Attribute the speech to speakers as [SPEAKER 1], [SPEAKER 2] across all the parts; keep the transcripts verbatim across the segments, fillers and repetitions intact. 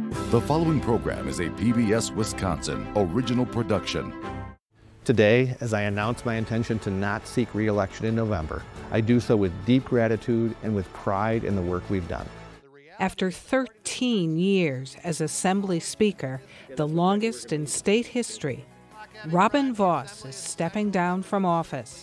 [SPEAKER 1] The following program is a P B S Wisconsin original production.
[SPEAKER 2] Today, as I announce my intention to not seek re-election in November, I do so with deep gratitude and with pride in the work we've done.
[SPEAKER 3] After thirteen years as Assembly Speaker, the longest in state history, Robin Vos is stepping down from office.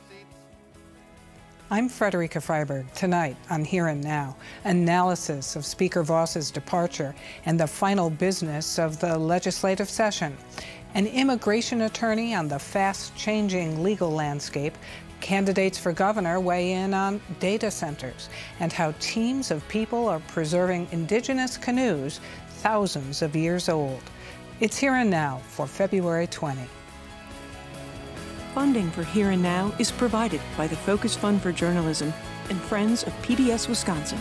[SPEAKER 3] I'm Frederica Freiberg. Tonight on Here and Now, analysis of Speaker Vos's departure and the final business of the legislative session. An immigration attorney on the fast-changing legal landscape, candidates for governor weigh in on data centers, and how teams of people are preserving indigenous canoes thousands of years old. It's Here and Now for February twentieth.
[SPEAKER 4] Funding for Here and Now is provided by the Focus Fund for Journalism and Friends of P B S Wisconsin.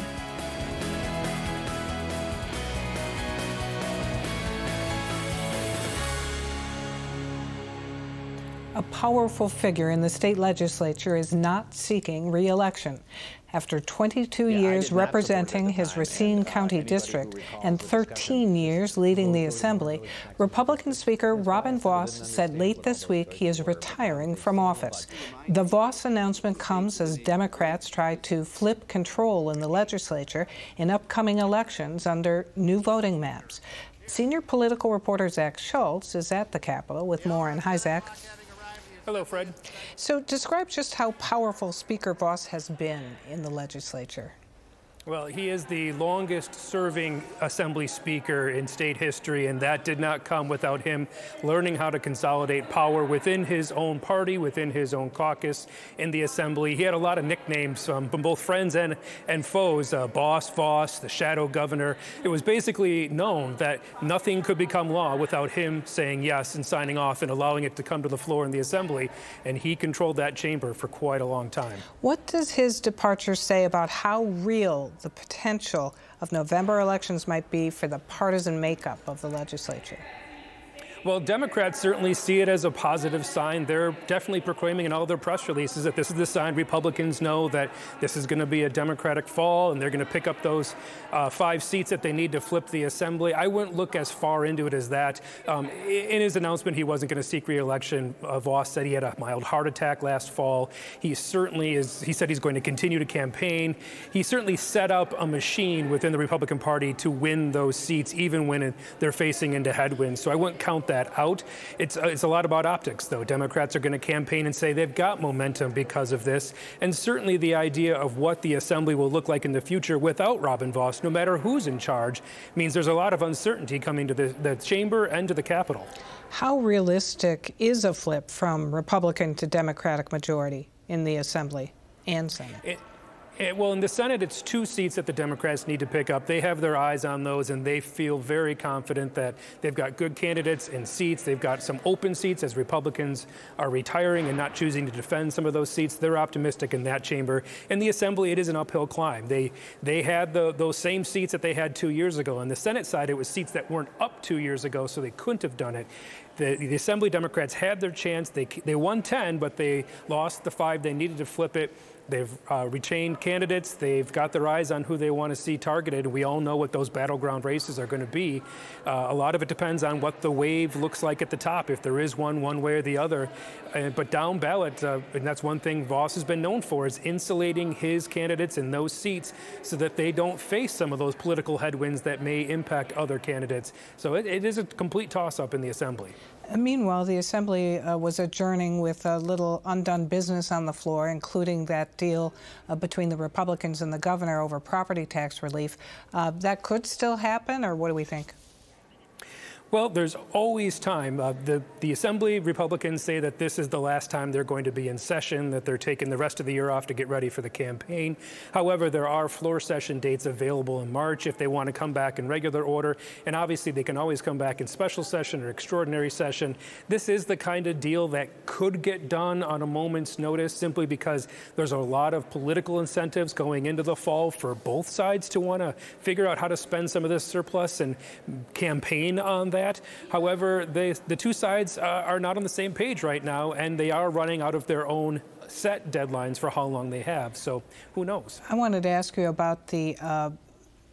[SPEAKER 3] A powerful figure in the state legislature is not seeking re-election. After twenty-two yeah, years representing his Racine and, uh, County District and thirteen years leading the Assembly, Republican Speaker Robin Vos said late this week he is retiring from office. The Vos announcement comes as Democrats try to flip control in the legislature in upcoming elections under new voting maps. Senior political reporter Zach Schultz is at the Capitol with more. And hi, Zach.
[SPEAKER 5] Hello, Fred.
[SPEAKER 3] So describe just how powerful Speaker Vos has been in the legislature.
[SPEAKER 5] Well, he is the longest-serving Assembly Speaker in state history, and that did not come without him learning how to consolidate power within his own party, within his own caucus in the Assembly. He had a lot of nicknames um, from both friends and, and foes, uh, Boss Vos, the Shadow Governor. It was basically known that nothing could become law without him saying yes and signing off and allowing it to come to the floor in the Assembly, and he controlled that chamber for quite a long time.
[SPEAKER 3] What does his departure say about how real the potential of November elections might be for the partisan makeup of the legislature?
[SPEAKER 5] Well, Democrats certainly see it as a positive sign. They're definitely proclaiming in all their press releases that this is the sign Republicans know that this is going to be a Democratic fall and they're going to pick up those uh, five seats that they need to flip the Assembly. I wouldn't look as far into it as that. Um, in his announcement, he wasn't going to seek re-election. Uh, Vos said he had a mild heart attack last fall. He certainly is, he said he's going to continue to campaign. He certainly set up a machine within the Republican Party to win those seats, even when they're facing into headwinds. So I wouldn't count that out. It's, uh, it's a lot about optics, though. Democrats are going to campaign and say they've got momentum because of this. And certainly the idea of what the Assembly will look like in the future without Robin Vos, no matter who's in charge, means there's a lot of uncertainty coming to the, the chamber and to the Capitol.
[SPEAKER 3] How realistic is a flip from Republican to Democratic majority in the Assembly and Senate?
[SPEAKER 5] It, It, well, in the Senate, it's two seats that the Democrats need to pick up. They have their eyes on those, and they feel very confident that they've got good candidates in seats. They've got some open seats as Republicans are retiring and not choosing to defend some of those seats. They're optimistic in that chamber. In the Assembly, it is an uphill climb. They they had the, those same seats that they had two years ago. On the Senate side, it was seats that weren't up two years ago, so they couldn't have done it. The, the Assembly Democrats had their chance. They, they won ten, but they lost the five. They needed to flip it. They've uh, retained candidates. They've got their eyes on who they want to see targeted. We all know what those battleground races are going to be. Uh, a lot of it depends on what the wave looks like at the top, if there is one, one way or the other. Uh, but down ballot, uh, and that's one thing Vos has been known for, is insulating his candidates in those seats so that they don't face some of those political headwinds that may impact other candidates. So it, it is a complete toss-up in the Assembly.
[SPEAKER 3] Meanwhile, the Assembly uh, was adjourning with a little undone business on the floor, including that deal uh, between the Republicans and the governor over property tax relief. Uh, that could still happen, or what do we think?
[SPEAKER 5] Well, there's always time. Uh, the, the Assembly Republicans say that this is the last time they're going to be in session, that they're taking the rest of the year off to get ready for the campaign. However, there are floor session dates available in March if they want to come back in regular order. And obviously, they can always come back in special session or extraordinary session. This is the kind of deal that could get done on a moment's notice simply because there's a lot of political incentives going into the fall for both sides to want to figure out how to spend some of this surplus and campaign on that. However, they, the two sides uh, are not on the same page right now, and they are running out of their own set deadlines for how long they have. So who knows?
[SPEAKER 3] I wanted to ask you about the uh,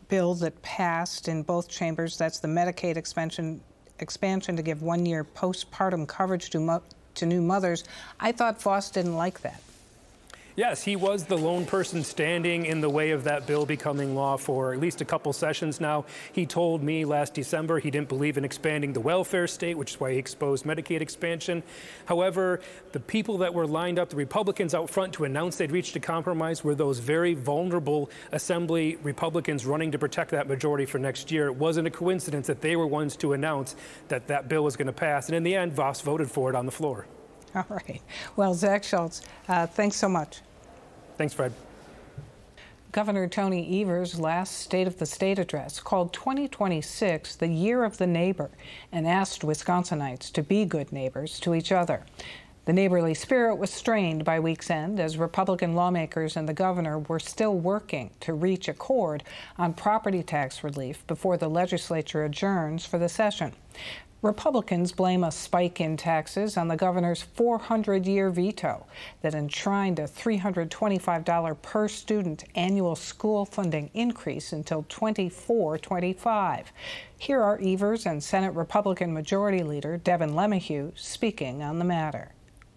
[SPEAKER 3] bill that passed in both chambers. That's the Medicaid expansion expansion to give one-year postpartum coverage to, mo- to new mothers. I thought Foss didn't like that.
[SPEAKER 5] Yes, he was the lone person standing in the way of that bill becoming law for at least a couple sessions now. He told me last December he didn't believe in expanding the welfare state, which is why he exposed Medicaid expansion. However, the people that were lined up, the Republicans out front to announce they'd reached a compromise, were those very vulnerable Assembly Republicans running to protect that majority for next year. It wasn't a coincidence that they were ones to announce that that bill was going to pass. And in the end, Voss voted for it on the floor.
[SPEAKER 3] All right. Well, Zach Schultz, uh, thanks so much.
[SPEAKER 5] Thanks, Fred.
[SPEAKER 3] Governor Tony Evers' last State of the State address called twenty twenty-six the year of the neighbor and asked Wisconsinites to be good neighbors to each other. The neighborly spirit was strained by week's end as Republican lawmakers and the governor were still working to reach accord on property tax relief before the legislature adjourns for the session. Republicans blame a spike in taxes on the governor's four hundred year veto that enshrined a three hundred twenty-five dollars per student annual school funding increase until twenty-four twenty-five. Here are Evers and Senate Republican Majority Leader Devin LeMahieu speaking on the matter.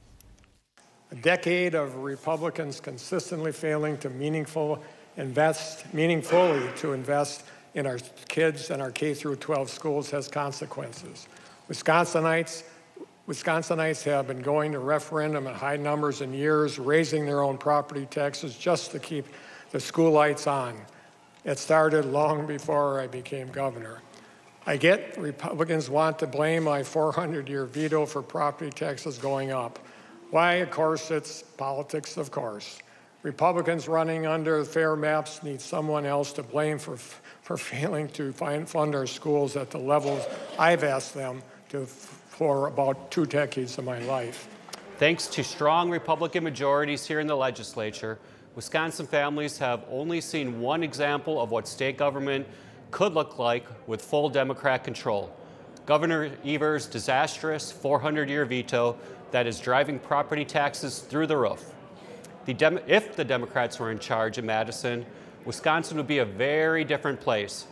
[SPEAKER 6] A decade of Republicans consistently failing to meaningful invest, meaningfully to invest in our kids and our K through twelve schools has consequences. Wisconsinites, Wisconsinites have been going to referendum in high numbers in years, raising their own property taxes just to keep the school lights on. It started long before I became governor. I get Republicans want to blame my four hundred year veto for property taxes going up. Why? Of course, it's politics, of course. Republicans running under fair maps need someone else to blame for for failing to find, fund our schools at the levels I've asked them to for about two decades of my life.
[SPEAKER 7] Thanks to strong Republican majorities here in the legislature, Wisconsin families have only seen one example of what state government could look like with full Democrat control. Governor Evers' disastrous four hundred year veto that is driving property taxes through the roof. The Dem- if the Democrats were in charge in Madison, Wisconsin would be a very different place.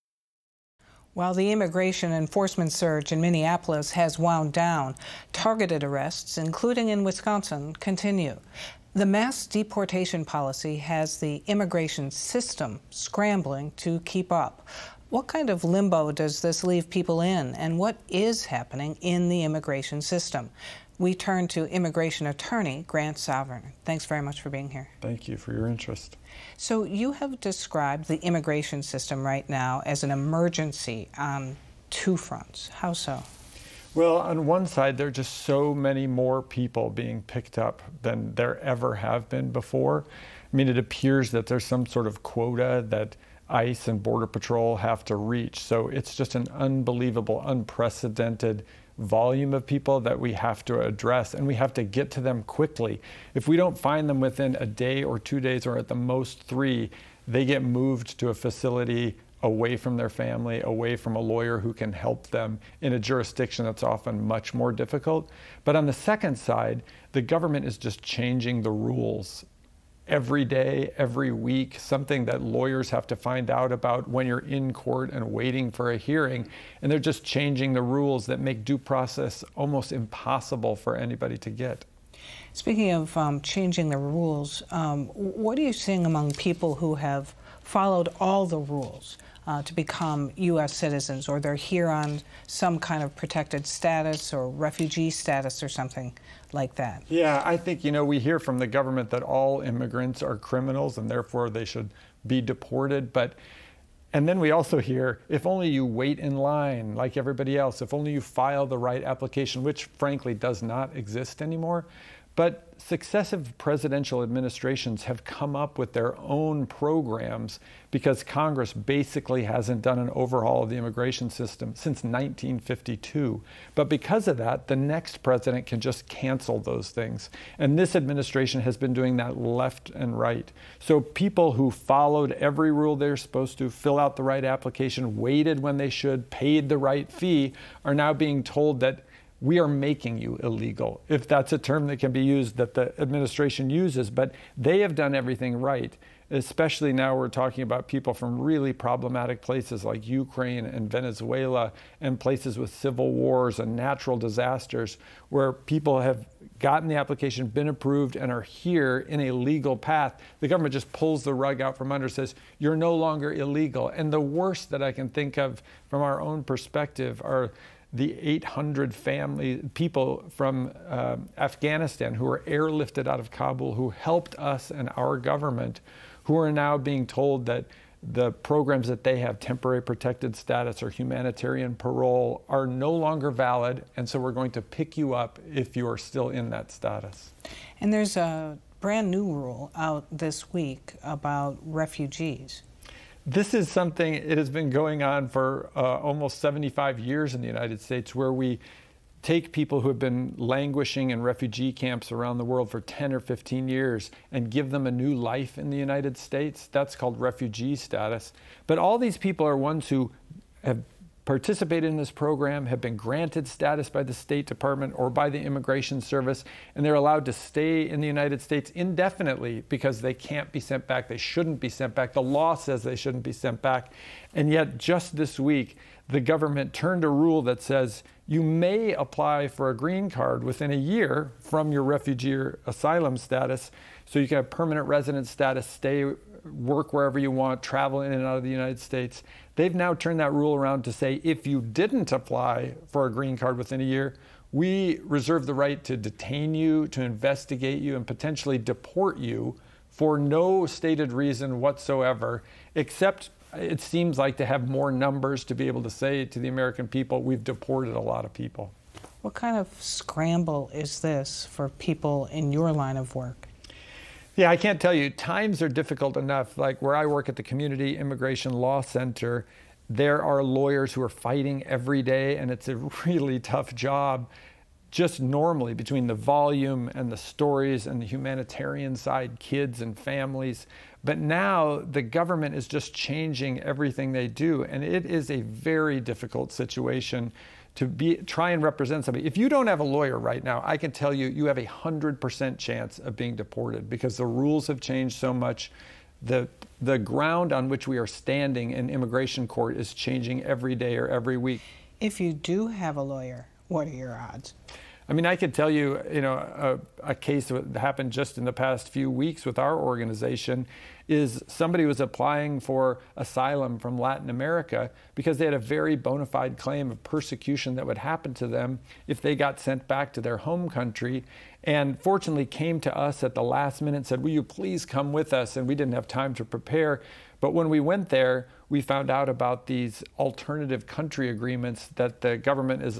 [SPEAKER 3] While the immigration enforcement surge in Minneapolis has wound down, targeted arrests, including in Wisconsin, continue. The mass deportation policy has the immigration system scrambling to keep up. What kind of limbo does this leave people in, and what is happening in the immigration system? We turn to immigration attorney Grant Sovern. Thanks very much for being here.
[SPEAKER 8] Thank you for your interest.
[SPEAKER 3] So you have described the immigration system right now as an emergency on two fronts. How so?
[SPEAKER 8] Well, on one side, there are just so many more people being picked up than there ever have been before. I mean, it appears that there's some sort of quota that ICE and Border Patrol have to reach. So it's just an unbelievable, unprecedented volume of people that we have to address, and we have to get to them quickly. If we don't find them within a day or two days or at the most three, they get moved to a facility away from their family, away from a lawyer who can help them in a jurisdiction that's often much more difficult. But on the second side, the government is just changing the rules every day, every week, something that lawyers have to find out about when you're in court and waiting for a hearing. And they're just changing the rules that make due process almost impossible for anybody to get.
[SPEAKER 3] Speaking of um, changing the rules, um, what are you seeing among people who have followed all the rules uh, to become U S citizens, or they're here on some kind of protected status or refugee status or something like that?
[SPEAKER 8] Yeah, I think, you know, we hear from the government that all immigrants are criminals and therefore they should be deported. But and then we also hear, if only you wait in line like everybody else, if only you file the right application, which frankly does not exist anymore. But successive presidential administrations have come up with their own programs because Congress basically hasn't done an overhaul of the immigration system since nineteen fifty-two. But because of that, the next president can just cancel those things. And this administration has been doing that left and right. So people who followed every rule they're supposed to, fill out the right application, waited when they should, paid the right fee, are now being told that we are making you illegal, if that's a term that can be used that the administration uses. But they have done everything right. especially now we're talking about people from really problematic places like Ukraine and Venezuela and places with civil wars and natural disasters where people have gotten the application, been approved, and are here in a legal path. The government just pulls the rug out from under, says, you're no longer illegal. And the worst that I can think of from our own perspective are the eight hundred family people from uh, Afghanistan who were airlifted out of Kabul, who helped us and our government, who are now being told that the programs that they have, temporary protected status or humanitarian parole, are no longer valid, and so we're going to pick you up if you are still in that status.
[SPEAKER 3] And there's a brand new rule out this week about refugees.
[SPEAKER 8] This is something, it has been going on for uh, almost seventy-five years in the United States, where we take people who have been languishing in refugee camps around the world for ten or fifteen years and give them a new life in the United States. That's called refugee status. But all these people are ones who have participated in this program, have been granted status by the State Department or by the Immigration Service, and they're allowed to stay in the United States indefinitely because they can't be sent back. They shouldn't be sent back. The law says they shouldn't be sent back. And yet just this week, the government turned a rule that says you may apply for a green card within a year from your refugee or asylum status, so you can have permanent resident status, stay, work wherever you want, travel in and out of the United States. They've now turned that rule around to say if you didn't apply for a green card within a year, we reserve the right to detain you, to investigate you, and potentially deport you for no stated reason whatsoever, except it seems like to have more numbers to be able to say to the American people, we've deported a lot of people.
[SPEAKER 3] What kind of scramble is this for people in your line of work?
[SPEAKER 8] Yeah, I can't tell you. Times are difficult enough. Like where I work at the Community Immigration Law Center, there are lawyers who are fighting every day, and it's a really tough job. Just normally, between the volume and the stories and the humanitarian side, kids and families. But now the government is just changing everything they do, and it is a very difficult situation to be try and represent somebody. If you don't have a lawyer right now, I can tell you, you have a hundred percent chance of being deported because the rules have changed so much. The, the ground on which we are standing in immigration court is changing every day or every week.
[SPEAKER 3] If you do have a lawyer, what are your odds?
[SPEAKER 8] I mean, I could tell you, you know, a, a case that happened just in the past few weeks with our organization is somebody was applying for asylum from Latin America because they had a very bona fide claim of persecution that would happen to them if they got sent back to their home country, and fortunately came to us at the last minute and said, will you please come with us? And we didn't have time to prepare. But when we went there, we found out about these alternative country agreements that the government is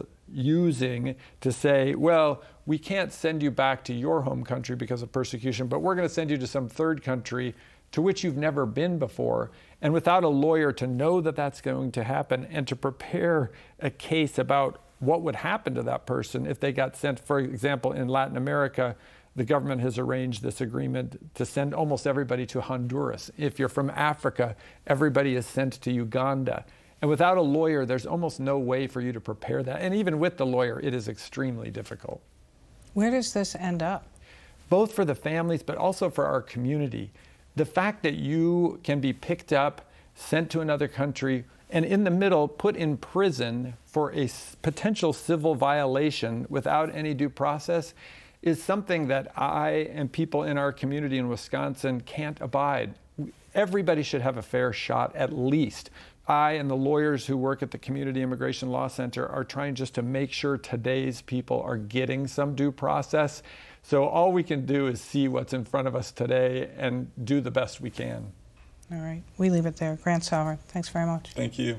[SPEAKER 8] using to say, well, we can't send you back to your home country because of persecution, but we're going to send you to some third country to which you've never been before. And without a lawyer to know that that's going to happen and to prepare a case about what would happen to that person if they got sent, for example, in Latin America, the government has arranged this agreement to send almost everybody to Honduras. If you're from Africa, everybody is sent to Uganda. And without a lawyer, there's almost no way for you to prepare that. And even with the lawyer, it is extremely difficult.
[SPEAKER 3] Where does this end up?
[SPEAKER 8] Both for the families, but also for our community. The fact that you can be picked up, sent to another country, and in the middle put in prison for a potential civil violation without any due process is something that I and people in our community in Wisconsin can't abide. Everybody should have a fair shot, at least. I and the lawyers who work at the Community Immigration Law Center are trying just to make sure today's people are getting some due process. So all we can do is see what's in front of us today and do the best we can.
[SPEAKER 3] All right, we leave it there. Grant Sauer, thanks very much.
[SPEAKER 8] Thank you.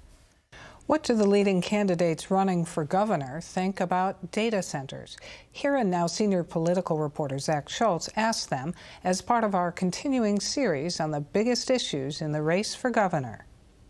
[SPEAKER 3] What do the leading candidates running for governor think about data centers? Here and Now senior political reporter Zach Schultz asked them as part of our continuing series on the biggest issues in the race for governor.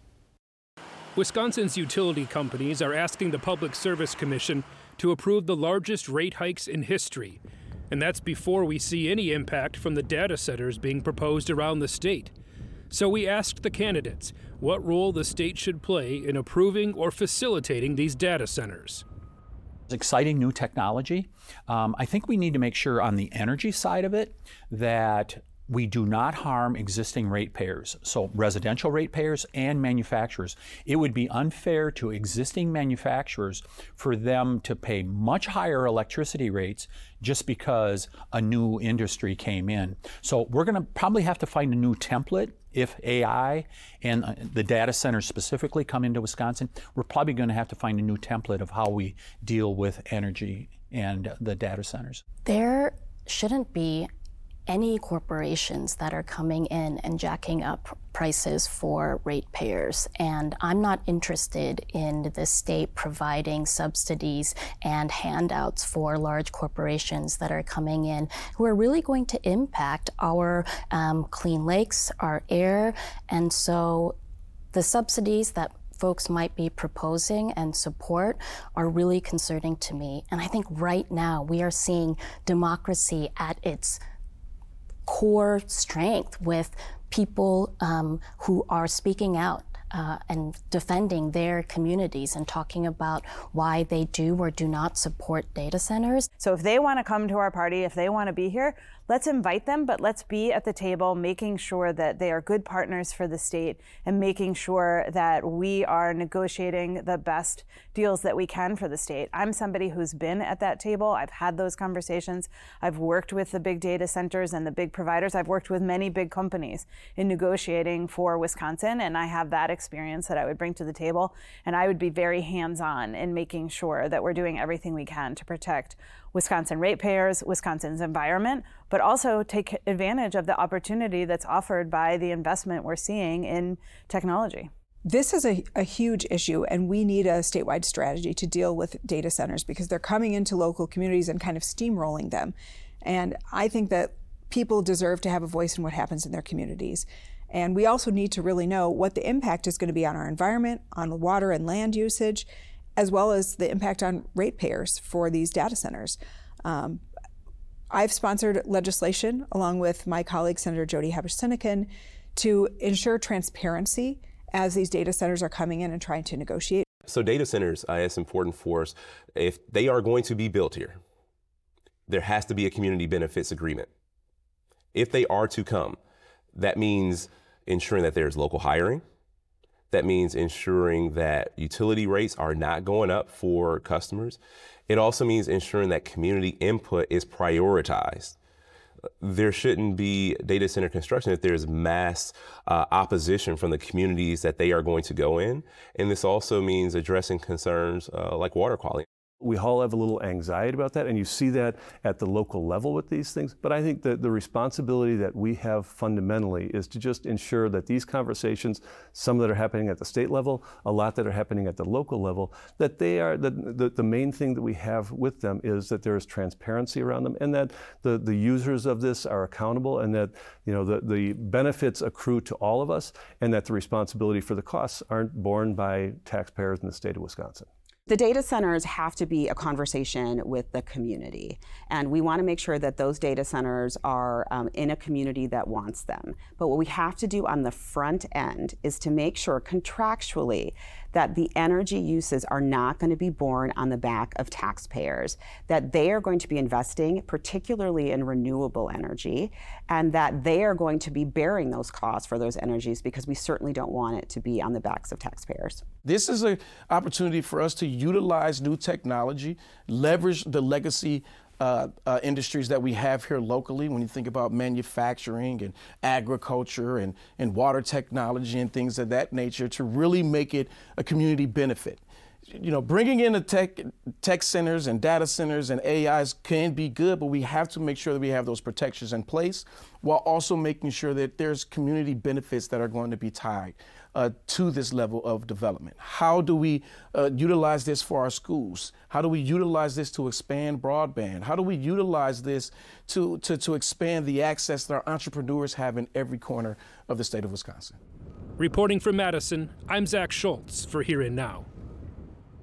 [SPEAKER 5] Wisconsin's utility companies are asking the Public Service Commission to approve the largest rate hikes in history. And that's before we see any impact from the data centers being proposed around the state. So we asked the candidates what role the state should play in approving or facilitating these data centers.
[SPEAKER 9] It's exciting new technology. Um, I think we need to make sure on the energy side of it that we do not harm existing ratepayers, so residential ratepayers and manufacturers. It would be unfair to existing manufacturers for them to pay much higher electricity rates just because a new industry came in. So we're going to probably have to find a new template if A I and the data centers specifically come into Wisconsin. We're probably going to have to find a new template of how we deal with energy and the data centers.
[SPEAKER 10] There shouldn't be any corporations that are coming in and jacking up prices for ratepayers. And I'm not interested in the state providing subsidies and handouts for large corporations that are coming in who are really going to impact our um, clean lakes, our air. And so the subsidies that folks might be proposing and support are really concerning to me. And I think right now we are seeing democracy at its core strength with people um, who are speaking out uh, and defending their communities and talking about why they do or do not support data centers.
[SPEAKER 11] So if they want to come to our party, if they want to be here, let's invite them, but let's be at the table making sure that they are good partners for the state and making sure that we are negotiating the best deals that we can for the state. I'm somebody who's been at that table. I've had those conversations. I've worked with the big data centers and the big providers. I've worked with many big companies in negotiating for Wisconsin, and I have that experience that I would bring to the table. And I would be very hands-on in making sure that we're doing everything we can to protect Wisconsin ratepayers, Wisconsin's environment, but also take advantage of the opportunity that's offered by the investment we're seeing in technology.
[SPEAKER 12] This is a, a huge issue, and we need a statewide strategy to deal with data centers because they're coming into local communities and kind of steamrolling them. And I think that people deserve to have a voice in what happens in their communities. And we also need to really know what the impact is going to be on our environment, on water and land usage, as well as the impact on ratepayers for these data centers. Um, I've sponsored legislation along with my colleague, Senator Jody Habush-Sinykin, to ensure transparency as these data centers are coming in and trying to negotiate.
[SPEAKER 13] So data centers, uh, it's important for us. If they are going to be built here, there has to be a community benefits agreement. If they are to come, that means ensuring that there's local hiring. That means ensuring that utility rates are not going up for customers. It also means ensuring that community input is prioritized. There shouldn't be data center construction if there's mass uh, opposition from the communities that they are going to go in. And this also means addressing concerns uh, like water quality.
[SPEAKER 14] We all have a little anxiety about that, and you see that at the local level with these things. But I think that the responsibility that we have fundamentally is to just ensure that these conversations, some that are happening at the state level, a lot that are happening at the local level, that they are, the, the, the main thing that we have with them is that there is transparency around them, and that the, the users of this are accountable, and that, you know, the, the benefits accrue to all of us, and that the responsibility for the costs aren't borne by taxpayers in the state of Wisconsin.
[SPEAKER 15] The data centers have to be a conversation with the community, and we want to make sure that those data centers are um, in a community that wants them. But what we have to do on the front end is to make sure contractually that the energy uses are not going to be borne on the back of taxpayers, that they are going to be investing particularly in renewable energy, and that they are going to be bearing those costs for those energies, because we certainly don't want it to be on the backs of taxpayers.
[SPEAKER 16] This is an opportunity for us to utilize new technology, leverage the legacy Uh, uh, industries that we have here locally. When you think about manufacturing and agriculture and, and water technology and things of that nature, to really make it a community benefit. You know, bringing in the tech, tech centers and data centers and A Is can be good, but we have to make sure that we have those protections in place while also making sure that there's community benefits that are going to be tied uh, to this level of development. How do we uh, utilize this for our schools? How do we utilize this to expand broadband? How do we utilize this to, to, to expand the access that our entrepreneurs have in every corner of the state of Wisconsin?
[SPEAKER 5] Reporting from Madison, I'm Zach Schultz for Here and Now.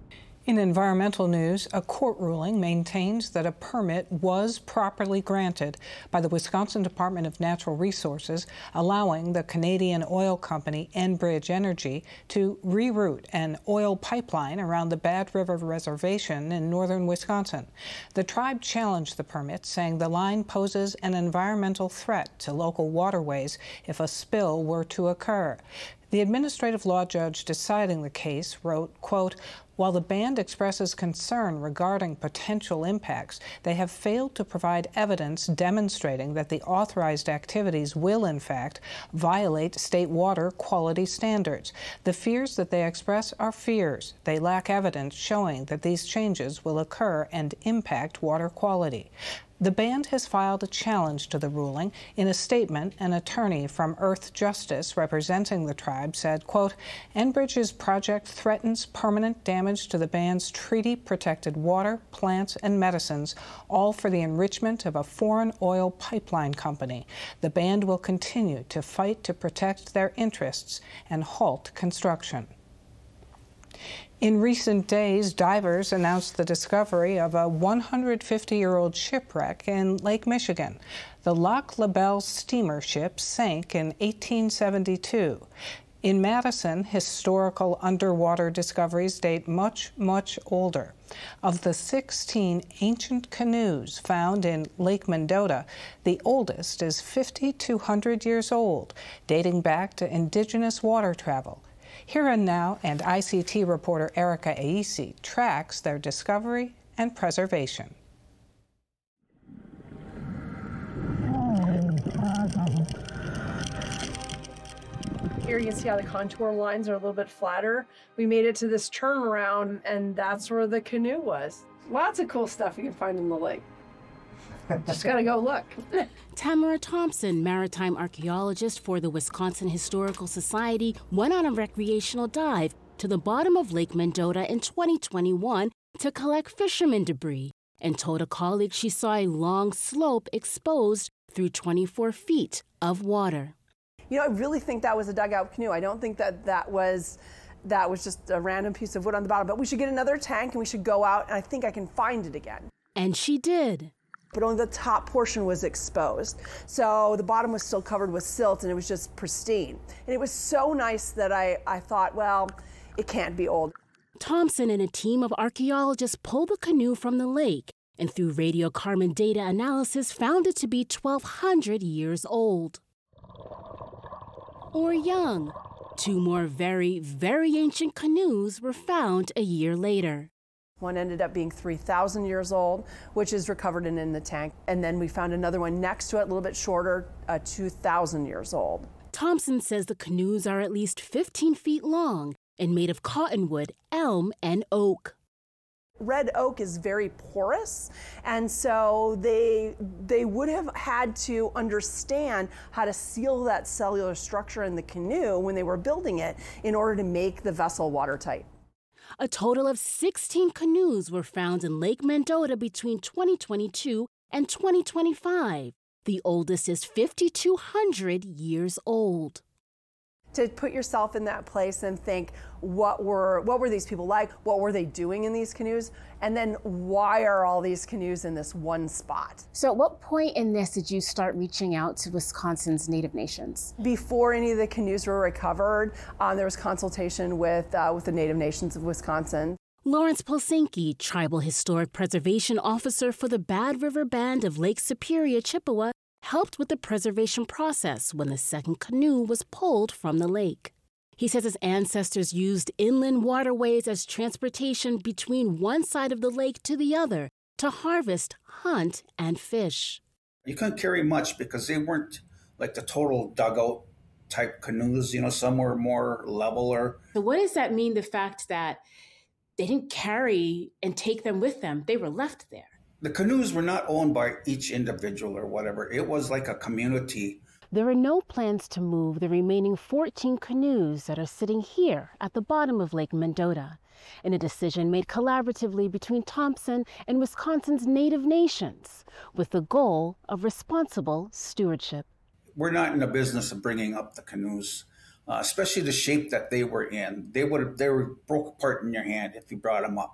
[SPEAKER 3] In environmental news, a court ruling maintains that a permit was properly granted by the Wisconsin Department of Natural Resources, allowing the Canadian oil company Enbridge Energy to reroute an oil pipeline around the Bad River Reservation in northern Wisconsin. The tribe challenged the permit, saying the line poses an environmental threat to local waterways if a spill were to occur. The administrative law judge deciding the case wrote, quote, "While the band expresses concern regarding potential impacts, they have failed to provide evidence demonstrating that the authorized activities will, in fact, violate state water quality standards. The fears that they express are fears. They lack evidence showing that these changes will occur and impact water quality." The band has filed a challenge to the ruling. In a statement, an attorney from Earth Justice representing the tribe said, quote, "Enbridge's project threatens permanent damage to the band's treaty-protected water, plants, and medicines, all for the enrichment of a foreign oil pipeline company. The band will continue to fight to protect their interests and halt construction." In recent days, divers announced the discovery of a one hundred fifty-year-old shipwreck in Lake Michigan. The Lac La Belle steamer ship sank in eighteen seventy-two. In Madison, historical underwater discoveries date much, much older. Of the sixteen ancient canoes found in Lake Mendota, the oldest is fifty-two hundred years old, dating back to indigenous water travel. Here and Now and I C T reporter Erica Aisi tracks their discovery and preservation.
[SPEAKER 17] Here you can see how the contour lines are a little bit flatter. We made it to this turnaround, and that's where the canoe was. Lots of cool stuff you can find in the lake. Just gotta go look.
[SPEAKER 18] Tamara Thompson, maritime archaeologist for the Wisconsin Historical Society, went on a recreational dive to the bottom of Lake Mendota in twenty twenty-one to collect fisherman debris and told a colleague she saw a long slope exposed through twenty-four feet of water.
[SPEAKER 17] You know, I really think that was a dugout canoe. I don't think that that was that was just a random piece of wood on the bottom, but we should get another tank and we should go out, and I think I can find it again.
[SPEAKER 18] And she did.
[SPEAKER 17] But only the top portion was exposed. So the bottom was still covered with silt, and it was just pristine. And it was so nice that I, I thought, well, it can't be old.
[SPEAKER 18] Thompson and a team of archaeologists pulled the canoe from the lake, and through radiocarbon data analysis found it to be twelve hundred years old. Or young. Two more very, very ancient canoes were found a year later.
[SPEAKER 17] One ended up being three thousand years old, which is recovered and in the tank. And then we found another one next to it, a little bit shorter, uh, two thousand years old.
[SPEAKER 18] Thompson says the canoes are at least fifteen feet long and made of cottonwood, elm, and oak.
[SPEAKER 17] Red oak is very porous, and so they they would have had to understand how to seal that cellular structure in the canoe when they were building it in order to make the vessel watertight.
[SPEAKER 18] A total of sixteen canoes were found in Lake Mendota between twenty twenty-two and twenty twenty-five. The oldest is fifty-two hundred years old.
[SPEAKER 17] To put yourself in that place and think, what were what were these people like? What were they doing in these canoes? And then why are all these canoes in this one spot?
[SPEAKER 18] So at what point in this did you start reaching out to Wisconsin's Native Nations?
[SPEAKER 17] Before any of the canoes were recovered, um, there was consultation with, uh, with the Native Nations of Wisconsin.
[SPEAKER 18] Lawrence Polsinki, Tribal Historic Preservation Officer for the Bad River Band of Lake Superior, Chippewa, helped with the preservation process when the second canoe was pulled from the lake. He says his ancestors used inland waterways as transportation between one side of the lake to the other to harvest, hunt, and fish.
[SPEAKER 19] You couldn't carry much because they weren't like the total dugout type canoes. You know, some were more leveler.
[SPEAKER 18] So what does that mean, the fact that they didn't carry and take them with them? They were left there.
[SPEAKER 19] The canoes were not owned by each individual or whatever. It was like a community.
[SPEAKER 18] There are no plans to move the remaining fourteen canoes that are sitting here at the bottom of Lake Mendota, in a decision made collaboratively between Thompson and Wisconsin's Native Nations, with the goal of responsible stewardship.
[SPEAKER 19] We're not in the business of bringing up the canoes, uh, especially the shape that they were in. They would have, they were broke apart in your hand if you brought them up.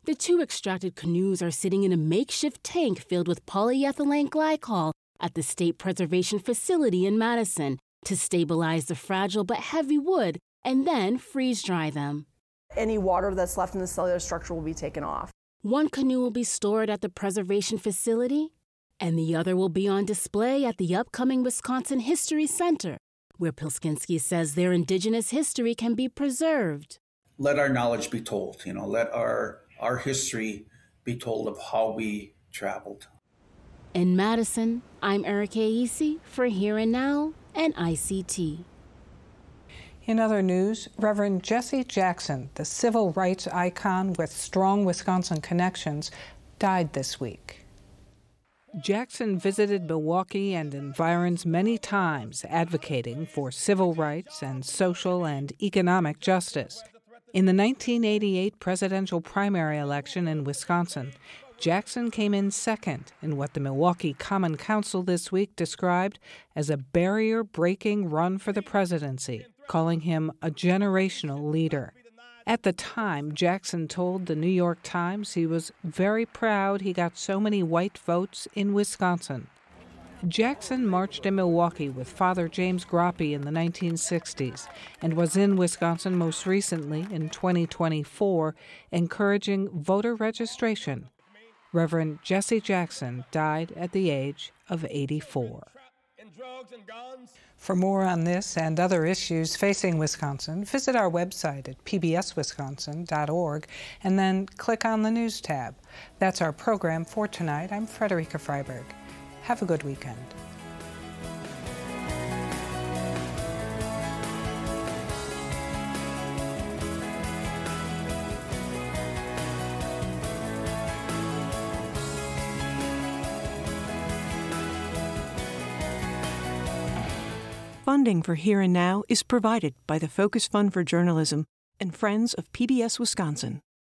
[SPEAKER 18] The two extracted canoes are sitting in a makeshift tank filled with polyethylene glycol at the State Preservation Facility in Madison to stabilize the fragile but heavy wood and then freeze dry them.
[SPEAKER 17] Any water that's left in the cellular structure will be taken off.
[SPEAKER 18] One canoe will be stored at the preservation facility, and the other will be on display at the upcoming Wisconsin History Center, where Pilskinski says their indigenous history can be preserved.
[SPEAKER 19] Let our knowledge be told, you know, let our, our history be told of how we traveled.
[SPEAKER 18] In Madison, I'm Erica Isi for Here and Now and I C T.
[SPEAKER 3] In other news, Reverend Jesse Jackson, the civil rights icon with strong Wisconsin connections, died this week. Jackson visited Milwaukee and environs many times, advocating for civil rights and social and economic justice. In the nineteen eighty-eight presidential primary election in Wisconsin, Jackson came in second in what the Milwaukee Common Council this week described as a barrier-breaking run for the presidency, calling him a generational leader. At the time, Jackson told the New York Times he was very proud he got so many white votes in Wisconsin. Jackson marched in Milwaukee with Father James Groppe in the nineteen sixties and was in Wisconsin most recently in twenty twenty-four, encouraging voter registration. Reverend Jesse Jackson died at the age of eighty-four. For more on this and other issues facing Wisconsin, visit our website at p b s wisconsin dot org and then click on the News tab. That's our program for tonight. I'm Frederica Freiberg. Have a good weekend.
[SPEAKER 4] Funding for Here and Now is provided by the Focus Fund for Journalism and Friends of P B S Wisconsin.